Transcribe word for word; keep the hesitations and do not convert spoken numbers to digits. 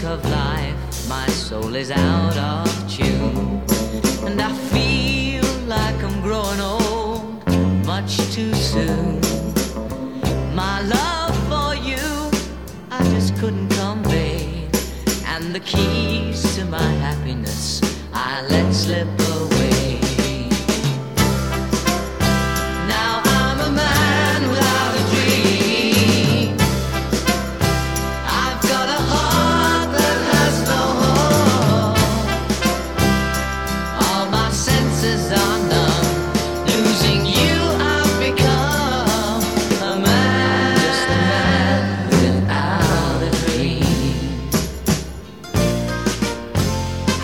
of life, my soul is out of tune. And I feel like I'm growing old much too soon. My love for you, I just couldn't convey. And the keys to my happiness I let slip away.